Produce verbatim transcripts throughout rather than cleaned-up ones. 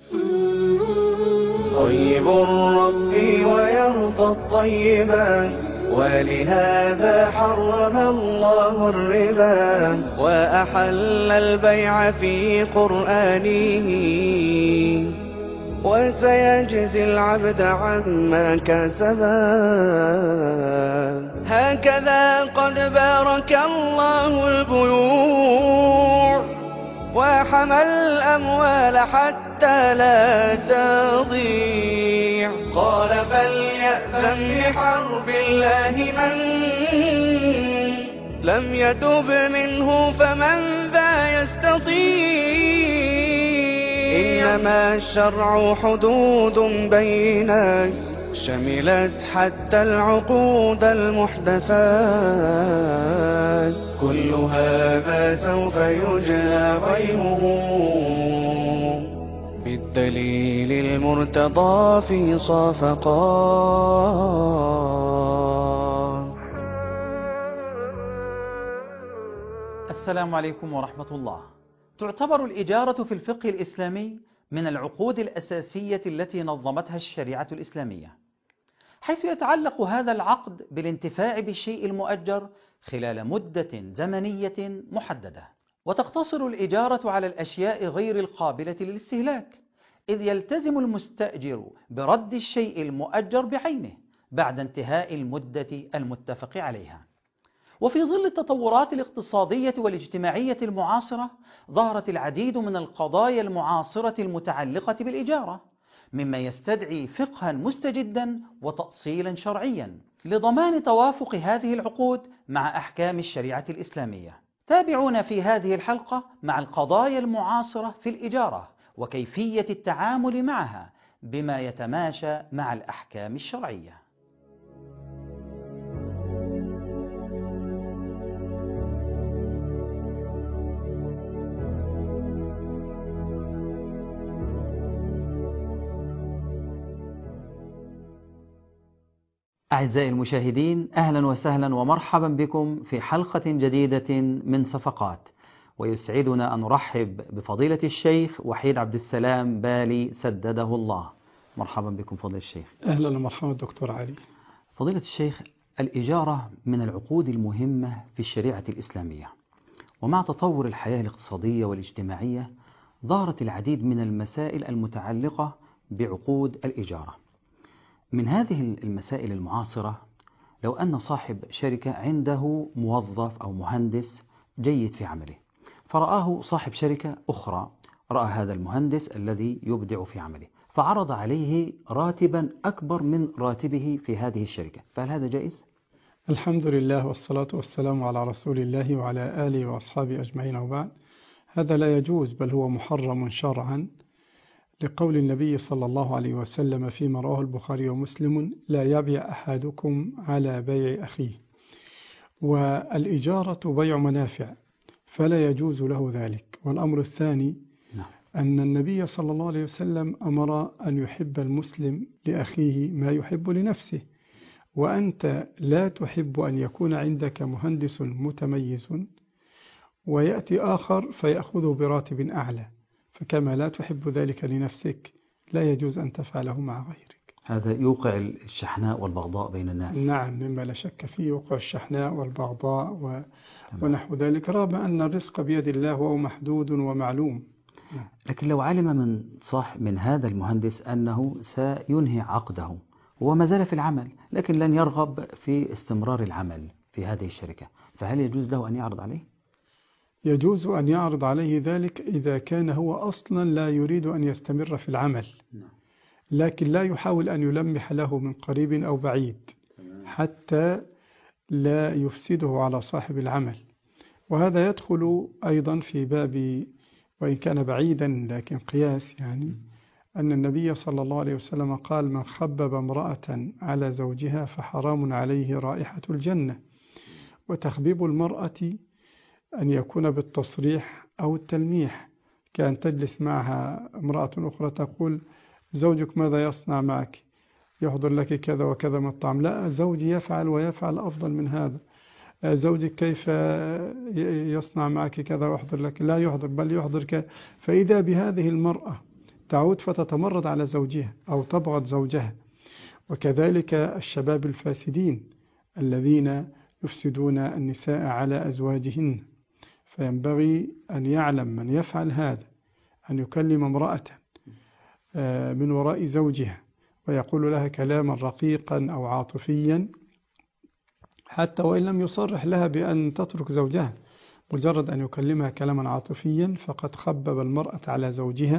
طيب ربي ويرضى الطيبات، ولهذا حرم الله الربا وأحل البيع في قرآنه، وسيجزي العبد عما كسبا. هكذا قد بارك الله البيوع وحمى الأموال حتى لا تضيع. قال فليأذن بحرب الله من لم يتب منه، فمن ذا يستطيع. إنما الشرع حدود بينات، شملت حتى العقود المحدثات. كل هذا سوف يجلى غيره بالدليل المرتضى في صفقات. السلام عليكم ورحمة الله. تعتبر الإجارة في الفقه الإسلامي من العقود الأساسية التي نظمتها الشريعة الإسلامية، حيث يتعلق هذا العقد بالانتفاع بالشيء المؤجر خلال مدة زمنية محددة. وتقتصر الإجارة على الأشياء غير القابلة للاستهلاك، إذ يلتزم المستأجر برد الشيء المؤجر بعينه بعد انتهاء المدة المتفق عليها. وفي ظل التطورات الاقتصادية والاجتماعية المعاصرة، ظهرت العديد من القضايا المعاصرة المتعلقة بالإجارة، مما يستدعي فقها مستجدا وتأصيلا شرعيا لضمان توافق هذه العقود مع أحكام الشريعة الإسلامية. تابعونا في هذه الحلقة مع القضايا المعاصرة في الإجارة وكيفية التعامل معها بما يتماشى مع الأحكام الشرعية. أعزائي المشاهدين، أهلا وسهلا ومرحبا بكم في حلقة جديدة من صفقات. ويسعدنا أن نرحب بفضيلة الشيخ وحيد عبد السلام بالي سدده الله. مرحبا بكم فضيلة الشيخ. أهلا ومرحبا دكتور علي. فضيلة الشيخ، الإجارة من العقود المهمة في الشريعة الإسلامية، ومع تطور الحياة الاقتصادية والاجتماعية ظهرت العديد من المسائل المتعلقة بعقود الإجارة. من هذه المسائل المعاصرة، لو أن صاحب شركة عنده موظف أو مهندس جيد في عمله، فرآه صاحب شركة أخرى، رأى هذا المهندس الذي يبدع في عمله فعرض عليه راتبا أكبر من راتبه في هذه الشركة، فهل هذا جائز؟ الحمد لله والصلاة والسلام على رسول الله وعلى آله وأصحابه أجمعين، وبعد. هذا لا يجوز، بل هو محرم شرعا، لقول النبي صلى الله عليه وسلم فيما رواه البخاري ومسلم: لا يبيع أحدكم على بيع أخيه. والإجارة بيع منافع، فلا يجوز له ذلك. والأمر الثاني أن النبي صلى الله عليه وسلم أمر أن يحب المسلم لأخيه ما يحب لنفسه، وأنت لا تحب أن يكون عندك مهندس متميز ويأتي آخر فيأخذه براتب أعلى، فكما لا تحب ذلك لنفسك لا يجوز أن تفعله مع غيرك. هذا يوقع الشحناء والبغضاء بين الناس. نعم، مما لا شك فيه يوقع الشحناء والبغضاء و... ونحو ذلك، رغم أن الرزق بيد الله وهو محدود ومعلوم. نعم. لكن لو علم من صاحب من هذا المهندس أنه سينهي عقده وما زال في العمل، لكن لن يرغب في استمرار العمل في هذه الشركة، فهل يجوز له أن يعرض عليه؟ يجوز أن يعرض عليه ذلك إذا كان هو أصلا لا يريد أن يستمر في العمل، لكن لا يحاول أن يلمح له من قريب أو بعيد حتى لا يفسده على صاحب العمل. وهذا يدخل أيضا في باب، وإن كان بعيدا لكن قياس، يعني أن النبي صلى الله عليه وسلم قال: من خبب امرأة على زوجها فحرام عليه رائحة الجنة. وتخبيب المرأة أن يكون بالتصريح أو التلميح، كأن تجلس معها امرأة أخرى تقول: زوجك ماذا يصنع معك؟ يحضر لك كذا وكذا من الطعام. لا، زوجي يفعل ويفعل أفضل من هذا. زوجك كيف يصنع معك كذا ويحضر لك؟ لا يحضر، بل يحضر كذا. فإذا بهذه المرأة تعود فتتمرد على زوجها أو تبغض زوجها. وكذلك الشباب الفاسدين الذين يفسدون النساء على أزواجهن. فينبغي أن يعلم من يفعل هذا أن يكلم امرأة من وراء زوجها ويقول لها كلاما رقيقا أو عاطفيا، حتى وإن لم يصرح لها بأن تترك زوجها، مجرد أن يكلمها كلاما عاطفيا فقد خبب المرأة على زوجها،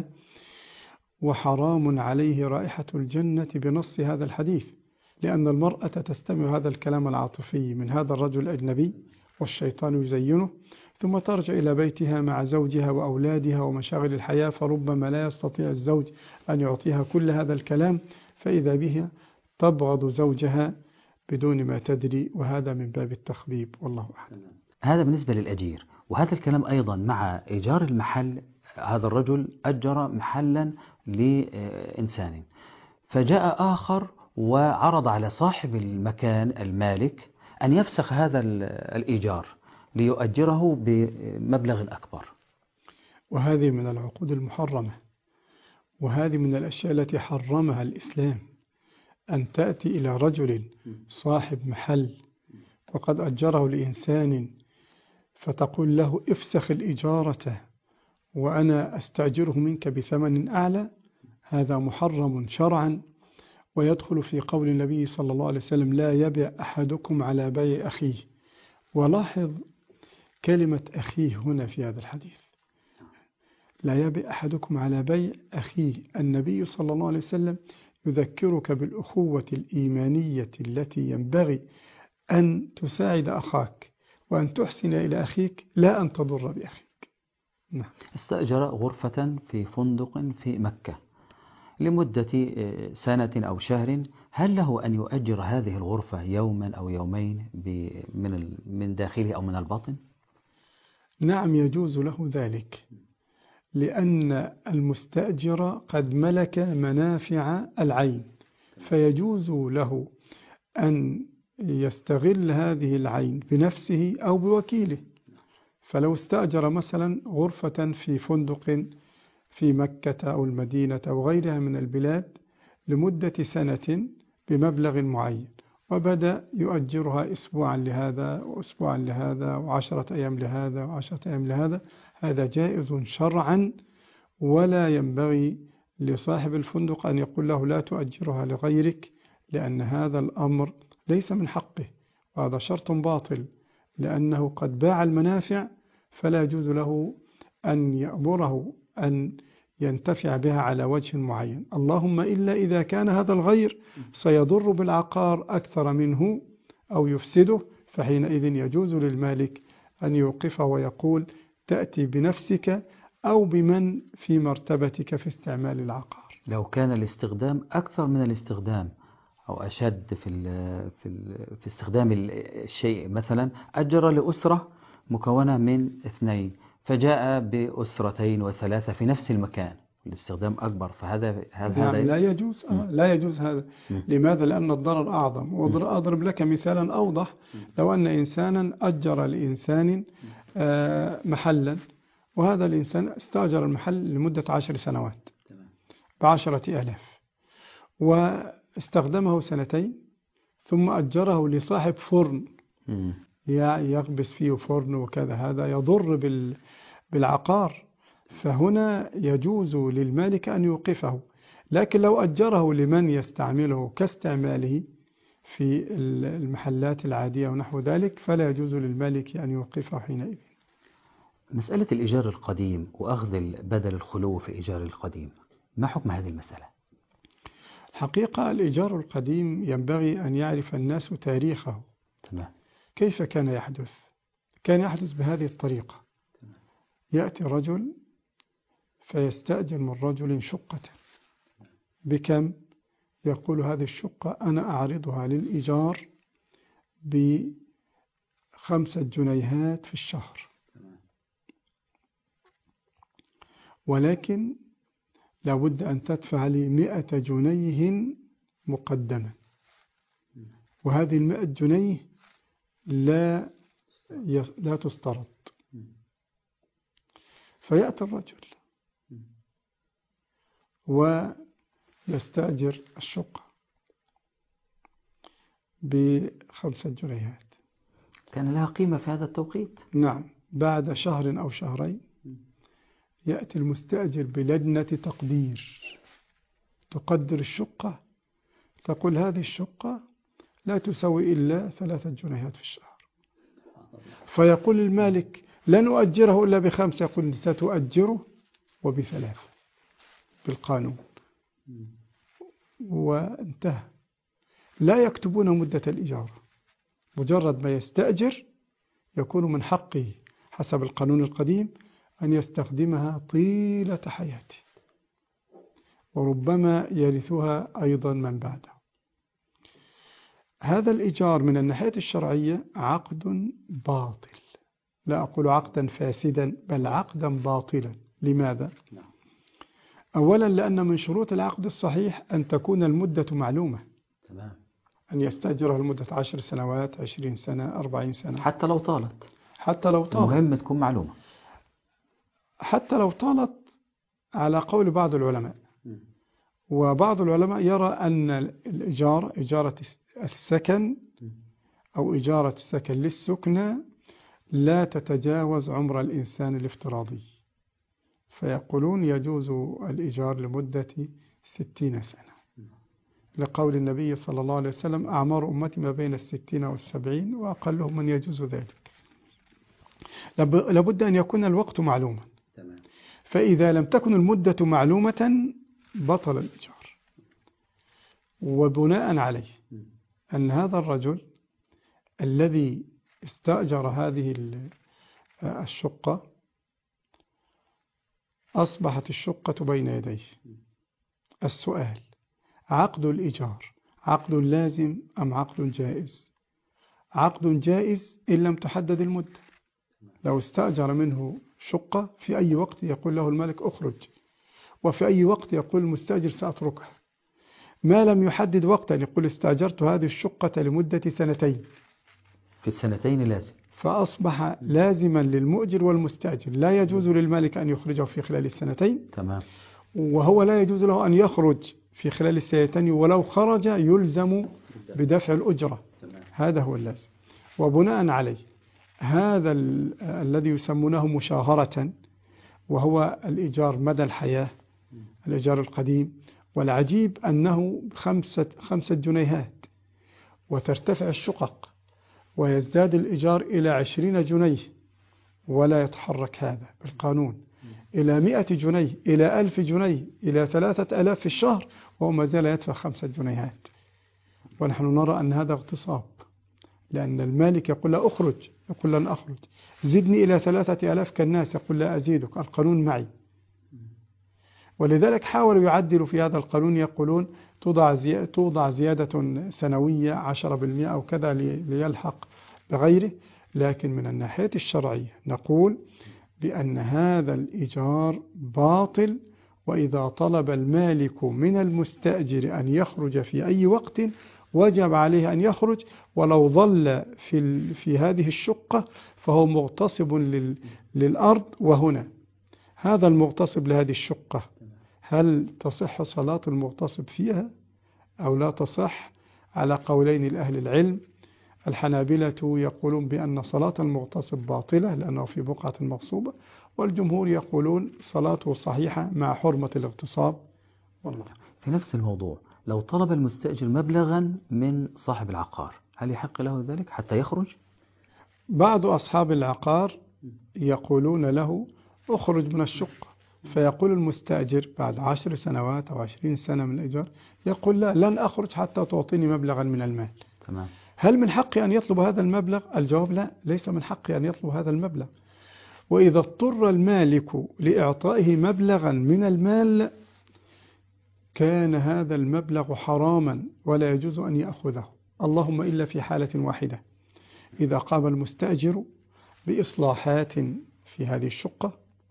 وحرام عليه رائحة الجنة بنص هذا الحديث، لأن المرأة تستمع هذا الكلام العاطفي من هذا الرجل الأجنبي والشيطان يزينه، ثم ترجع إلى بيتها مع زوجها وأولادها ومشاغل الحياة، فربما لا يستطيع الزوج أن يعطيها كل هذا الكلام، فإذا بها تبغض زوجها بدون ما تدري، وهذا من باب التخبيب، والله أعلم. هذا بالنسبة للأجير. وهذا الكلام أيضا مع إيجار المحل. هذا الرجل أجر محلا لإنسان، فجاء آخر وعرض على صاحب المكان المالك أن يفسخ هذا الإيجار ليؤجره بمبلغ أكبر. وهذه من العقود المحرمة، وهذه من الأشياء التي حرمها الإسلام، أن تأتي إلى رجل صاحب محل وقد أجره لإنسان فتقول له افسخ الإجارة وأنا أستأجره منك بثمن أعلى. هذا محرم شرعا، ويدخل في قول النبي صلى الله عليه وسلم لا يبيع أحدكم على بيع أخيه. ولاحظ كلمة أخيه هنا في هذا الحديث، لا يبيع أحدكم على بيع أخيه. النبي صلى الله عليه وسلم يذكرك بالأخوة الإيمانية التي ينبغي أن تساعد أخاك وأن تحسن إلى أخيك، لا أن تضر بأخيك. نعم. استأجر غرفة في فندق في مكة لمدة سنة أو شهر، هل له أن يؤجر هذه الغرفة يوما أو يومين من من داخله أو من الباطن؟ نعم، يجوز له ذلك، لأن المستأجر قد ملك منافع العين، فيجوز له أن يستغل هذه العين بنفسه أو بوكيله. فلو استأجر مثلا غرفة في فندق في مكة أو المدينة أو غيرها من البلاد لمدة سنة بمبلغ معين، وبدأ يؤجرها أسبوعا لهذا وأسبوعا لهذا وعشرة أيام لهذا وعشرة أيام لهذا، هذا جائز شرعا، ولا ينبغي لصاحب الفندق أن يقول له لا تؤجرها لغيرك، لأن هذا الأمر ليس من حقه، وهذا شرط باطل، لأنه قد باع المنافع، فلا يجوز له أن يأمره أن ينتفع بها على وجه معين، اللهم إلا إذا كان هذا الغير سيضر بالعقار أكثر منه أو يفسده، فحينئذ يجوز للمالك أن يوقفه ويقول تأتي بنفسك أو بمن في مرتبتك في استعمال العقار. لو كان الاستخدام أكثر من الاستخدام أو أشد في ال في ال في استخدام الشيء، مثلا أجر لأسرة مكونة من اثنين فجاء بأسرتين وثلاثة في نفس المكان، الاستخدام أكبر، فهذا هذا نعم لا يجوز. آه لا يجوز هذا. م. لماذا؟ لأن الضرر أعظم. وأضرب لك مثالا أوضح، لو أن إنسانا أجر لإنسان آه محلا، وهذا الإنسان استأجر المحل لمدة عشر سنوات بعشرة آلاف، واستخدمه سنتين، ثم أجره لصاحب فرن م. يقبس فيه فرن وكذا، هذا يضر بالعقار، فهنا يجوز للمالك أن يوقفه. لكن لو أجره لمن يستعمله كاستعماله في المحلات العادية ونحو ذلك، فلا يجوز للمالك أن يوقفه حينئذ. مسألة الإيجار القديم وأخذ بدل الخلو في إيجار القديم، ما حكم هذه المسألة؟ حقيقة الإيجار القديم ينبغي أن يعرف الناس تاريخه. تمام. كيف كان يحدث؟ كان يحدث بهذه الطريقة: يأتي رجل فيستأجر من رجل شقة بكم؟ يقول هذه الشقة أنا أعرضها للإيجار بخمسة جنيهات في الشهر، ولكن لابد أن تدفع لي مئة جنيه مقدما، وهذه المئة جنيه لا لا تسترد. فيأتي الرجل ويستأجر الشقة بخمسة جنيهات. كان لها قيمة في هذا التوقيت؟ نعم. بعد شهر أو شهرين يأتي المستأجر بلجنة تقدير تقدر الشقة، تقول هذه الشقة لا تسوي إلا ثلاثة جنيهات في الشهر. فيقول المالك لن أؤجره إلا بخمسة، يقول ستؤجره وبثلاثة بالقانون، وانتهى. لا يكتبون مدة الإجارة، مجرد ما يستأجر يكون من حقه حسب القانون القديم أن يستخدمها طيلة حياته، وربما يرثها أيضا من بعده. هذا الإيجار من الناحية الشرعية عقد باطل، لا أقول عقدا فاسدا بل عقدا باطلا. لماذا؟ أولا لأن من شروط العقد الصحيح أن تكون المدة معلومة، تمام. أن يستأجره لمدة عشر سنوات، عشرين سنة، أربعين سنة، حتى لو طالت، حتى لو طالت المهم تكون معلومة. حتى لو طالت على قول بعض العلماء، وبعض العلماء يرى أن الإجارة إجارة السكن أو إجارة السكن للسكنى لا تتجاوز عمر الإنسان الافتراضي، فيقولون يجوز الإيجار لمدة ستين سنة، لقول النبي صلى الله عليه وسلم أعمار أمتي ما بين الستين والسبعين وأقلهم من يجوز ذلك. لابد أن يكون الوقت معلوما، فإذا لم تكن المدة معلومة بطل الإيجار. وبناء عليه أن هذا الرجل الذي استأجر هذه الشقة أصبحت الشقة بين يديه. السؤال: عقد الإيجار عقد لازم أم عقد جائز؟ عقد جائز إن لم تحدد المدة. لو استأجر منه شقة في أي وقت يقول له الملك أخرج، وفي أي وقت يقول المستأجر سأتركها. ما لم يحدد وقتا يقول استأجرت هذه الشقة لمدة سنتين، في السنتين لازم، فأصبح لازما للمؤجر والمستأجر، لا يجوز للمالك أن يخرجه في خلال السنتين، تمام. وهو لا يجوز له أن يخرج في خلال السنتين، ولو خرج يلزم بدفع الأجرة. تمام. هذا هو اللازم. وبناء عليه هذا الذي يسمونه مشاهرة، وهو الإيجار مدى الحياة، الإيجار القديم، والعجيب أنه خمسة, خمسة جنيهات، وترتفع الشقق ويزداد الإيجار إلى عشرين جنيه ولا يتحرك هذا بالقانون، إلى مئة جنيه، إلى ألف جنيه، إلى ثلاثة ألاف في الشهر، وهو ما زال يدفع خمسة جنيهات. ونحن نرى أن هذا اغتصاب، لأن المالك يقول لا أخرج، يقول لن أخرج، زدني إلى ثلاثة ألاف كالناس، يقول لا أزيدك، القانون معي. ولذلك حاولوا يعدلوا في هذا القانون، يقولون توضع زي... توضع زيادة سنوية عشرة بالمئة أو كذا ليلحق بغيره. لكن من الناحية الشرعية نقول بأن هذا الإيجار باطل، وإذا طلب المالك من المستأجر أن يخرج في أي وقت وجب عليه أن يخرج، ولو ظل في, ال... في هذه الشقة فهو مغتصب لل... للأرض. وهنا هذا المغتصب لهذه الشقة هل تصح صلاة المغتصب فيها أو لا تصح؟ على قولين لأهل العلم. الحنابلة يقولون بأن صلاة المغتصب باطلة لأنه في بقعة مغصوبة، والجمهور يقولون صلاته صحيحة مع حرمة الاغتصاب. والله. في نفس الموضوع، لو طلب المستأجر مبلغا من صاحب العقار هل يحق له ذلك حتى يخرج؟ بعض أصحاب العقار يقولون له أخرج من الشقة، فيقول المستأجر بعد عشر سنوات أو عشرين سنة من الإيجار، يقول لا، لن أخرج حتى تعطيني مبلغا من المال. تمام. هل من حقي أن يطلب هذا المبلغ؟ الجواب لا، ليس من حقي أن يطلب هذا المبلغ. وإذا اضطر المالك لإعطائه مبلغا من المال كان هذا المبلغ حراما ولا يجوز أن يأخذه، اللهم إلا في حالة واحدة: إذا قام المستأجر بإصلاحات في هذه الشقة،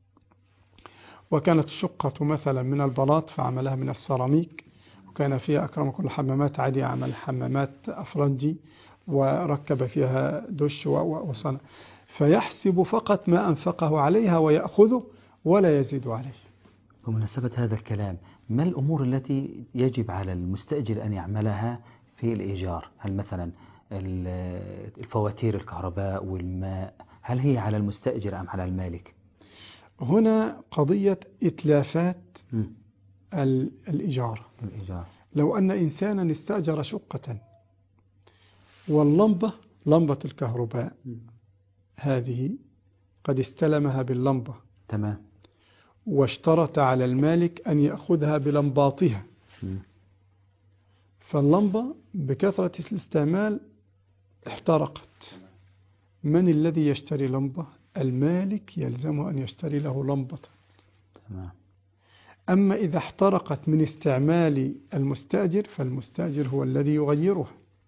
وكانت الشقة مثلا من البلاط فعملها من السيراميك، وكان فيها أكرمكم الحمامات عادية، عمل حمامات أفرنجي وركب فيها دش وصنع، فيحسب فقط ما أنفقه عليها ويأخذه ولا يزيد عليه. بمناسبة هذا الكلام، ما الأمور التي يجب على المستأجر أن يعملها في الإيجار؟ هل مثلا الفواتير الكهرباء والماء هل هي على المستأجر أم على المالك؟ هنا قضية إتلافات م. الإيجار. الإيجار لو أن إنسانا استأجر شقة واللمبة لمبة الكهرباء م. هذه قد استلمها باللمبة، تمام، واشترط على المالك أن يأخذها بلمباتها، م. فاللمبة بكثرة الاستعمال احترقت. من الذي يشتري لمبة؟ المالك يلزمه أن يشتري له لمبة. تمام. أما إذا احترقت من استعمال المستأجر فالمستأجر هو الذي يغيرها.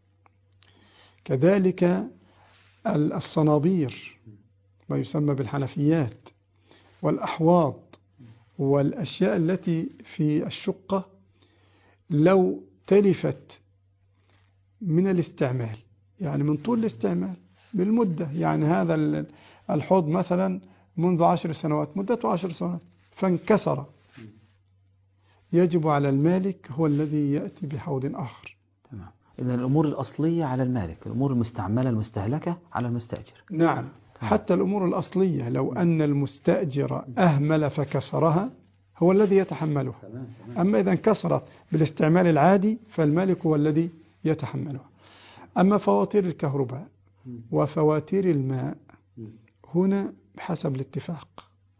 كذلك الصنابير ما يسمى بالحنفيات والأحواض والأشياء التي في الشقة لو تلفت من الاستعمال، يعني من طول الاستعمال بالمدة، يعني هذا الحوض مثلا منذ عشر سنوات مدته عشر سنوات فانكسر، يجب على المالك هو الذي يأتي بحوض آخر. تمام. إذن الأمور الأصلية على المالك، الأمور المستعملة المستهلكة على المستأجر. نعم. تمام. حتى الأمور الأصلية لو أن المستأجر أهمل فكسرها هو الذي يتحملها. تمام. تمام. أما إذا انكسرت بالاستعمال العادي فالمالك هو الذي يتحملها. أما فواتير الكهرباء وفواتير الماء هنا بحسب الاتفاق،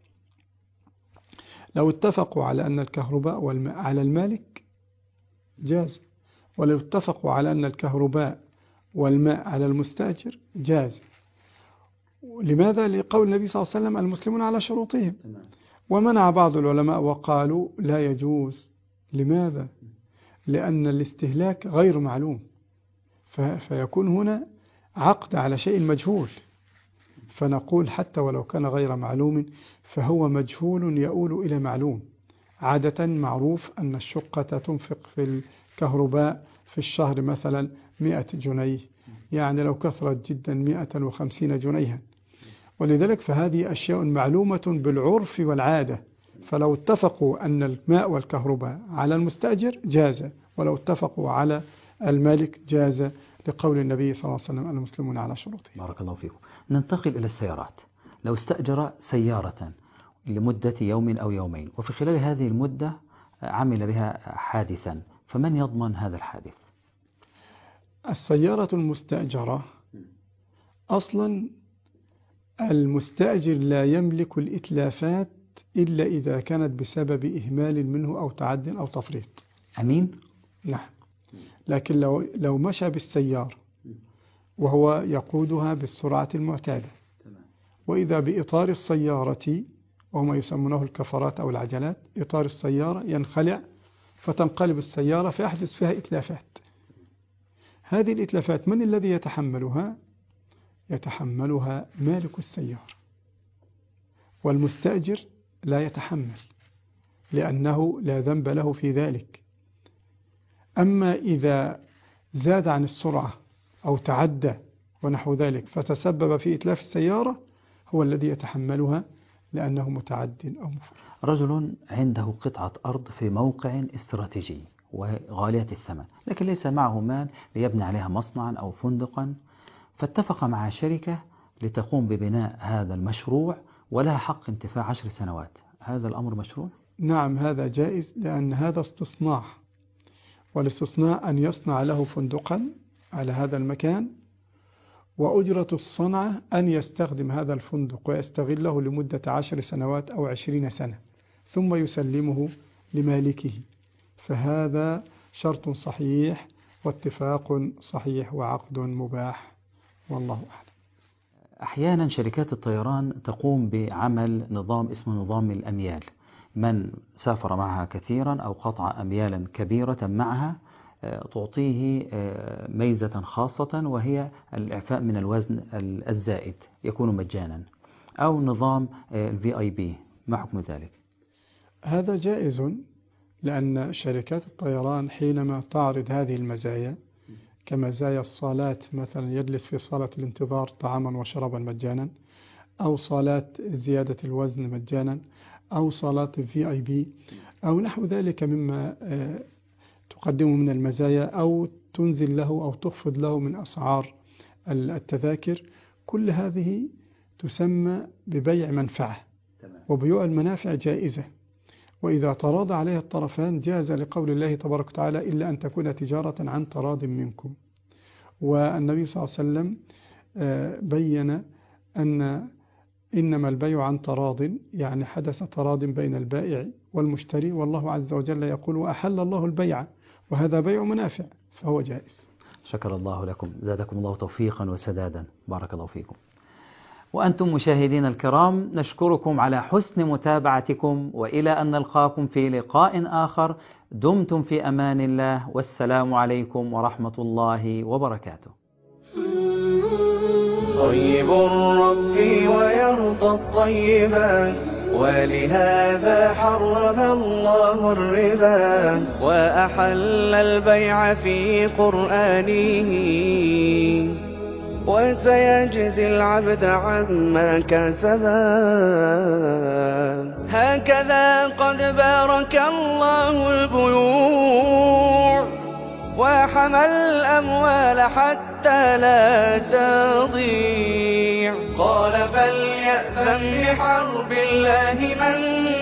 لو اتفقوا على أن الكهرباء والماء على المالك جاز، ولو اتفقوا على أن الكهرباء والماء على المستأجر جاز. لماذا؟ لقول النبي صلى الله عليه وسلم المسلمون على شروطهم. ومنع بعض العلماء وقالوا لا يجوز. لماذا؟ لأن الاستهلاك غير معلوم، فيكون هنا عقد على شيء مجهول، فنقول حتى ولو كان غير معلوم فهو مجهول يؤول إلى معلوم. عادة معروف أن الشقة تنفق في الكهرباء في الشهر مثلا مئة جنيه، يعني لو كثرت جدا مئة وخمسين جنيها، ولذلك فهذه أشياء معلومة بالعرف والعادة، فلو اتفقوا أن الماء والكهرباء على المستأجر جاز، ولو اتفقوا على المالك جاز، لقول النبي صلى الله عليه وسلم المسلمون على شروطهم. بارك الله فيكم. ننتقل إلى السيارات. لو استأجر سيارة لمدة يوم أو يومين وفي خلال هذه المدة عمل بها حادثا، فمن يضمن هذا الحادث؟ السيارة المستأجرة أصلا المستأجر لا يملك الإتلافات إلا إذا كانت بسبب إهمال منه أو تعد أو تفريط. أمين؟ نعم. لكن لو لو مشى بالسيارة وهو يقودها بالسرعة المعتادة، وإذا بإطار السيارة وهم يسمونه الكفرات أو العجلات، إطار السيارة ينخلع فتنقلب السيارة فيحدث فيها إتلافات. هذه الإتلافات من الذي يتحملها؟ يتحملها مالك السيارة، والمستأجر لا يتحمل لأنه لا ذنب له في ذلك. أما إذا زاد عن السرعة أو تعدى ونحو ذلك فتسبب في إتلاف السيارة هو الذي يتحملها لأنه متعد أو مفرط. رجل عنده قطعة أرض في موقع استراتيجي وغالية الثمن، لكن ليس معه مال ليبني عليها مصنعا أو فندقا، فاتفق مع شركة لتقوم ببناء هذا المشروع ولها حق انتفاع عشر سنوات. هذا الأمر مشروع؟ نعم، هذا جائز، لأن هذا استصناع، والاستثناء أن يصنع له فندقا على هذا المكان، وأجرة الصنعة أن يستخدم هذا الفندق ويستغله لمدة عشر سنوات أو عشرين سنة ثم يسلمه لمالكه، فهذا شرط صحيح واتفاق صحيح وعقد مباح، والله أعلم. أحيانا شركات الطيران تقوم بعمل نظام اسمه نظام الأميال، من سافر معها كثيرا أو قطع أميالا كبيرة معها تعطيه ميزة خاصة وهي الإعفاء من الوزن الزائد، يكون مجانا، أو نظام الفي آي بي. ما حكم ذلك؟ هذا جائز، لأن شركات الطيران حينما تعرض هذه المزايا كمزايا الصالات، مثلا يجلس في صالة الانتظار طعاما وشرابا مجانا، أو صالات زيادة الوزن مجانا، أو صالات في آي بي أو نحو ذلك مما تقدمه من المزايا، أو تنزل له أو تخفض له من أسعار التذاكر. كل هذه تسمى ببيع منفعة، وبيوع المنافع جائزة، وإذا تراضى عليها الطرفان جاز لقول الله تبارك وتعالى إلا أن تكون تجارة عن تراض منكم. والنبي صلى الله عليه وسلم بين أن إنما البيع عن تراض، يعني حدث تراض بين البائع والمشتري، والله عز وجل يقول وأحل الله البيع وهذا بيع منافع فهو جائز. شكر الله لكم، زادكم الله توفيقا وسدادا، بارك الله فيكم. وأنتم مشاهدين الكرام نشكركم على حسن متابعتكم، وإلى أن نلقاكم في لقاء آخر، دمتم في أمان الله، والسلام عليكم ورحمة الله وبركاته. طيب ربي ويرضى الطيبات، ولهذا حرم الله الربا وأحل البيع في قرآنه، وسيجزي العبد عما كسبا. هكذا قد بارك الله البيوع وحمى الأموال حتى لا تضيع. قال فليأذن بحرب الله من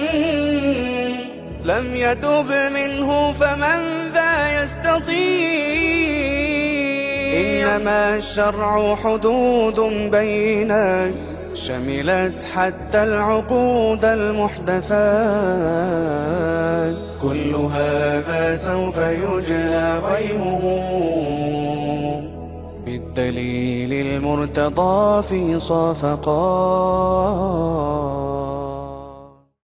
لم يتب منه، فمن ذا يستطيع. إنما الشرع حدود بينات، شملت حتى العقود المحدثات. كل هذا سوف يجلى غيمه بالدليل المرتضى في صفقات.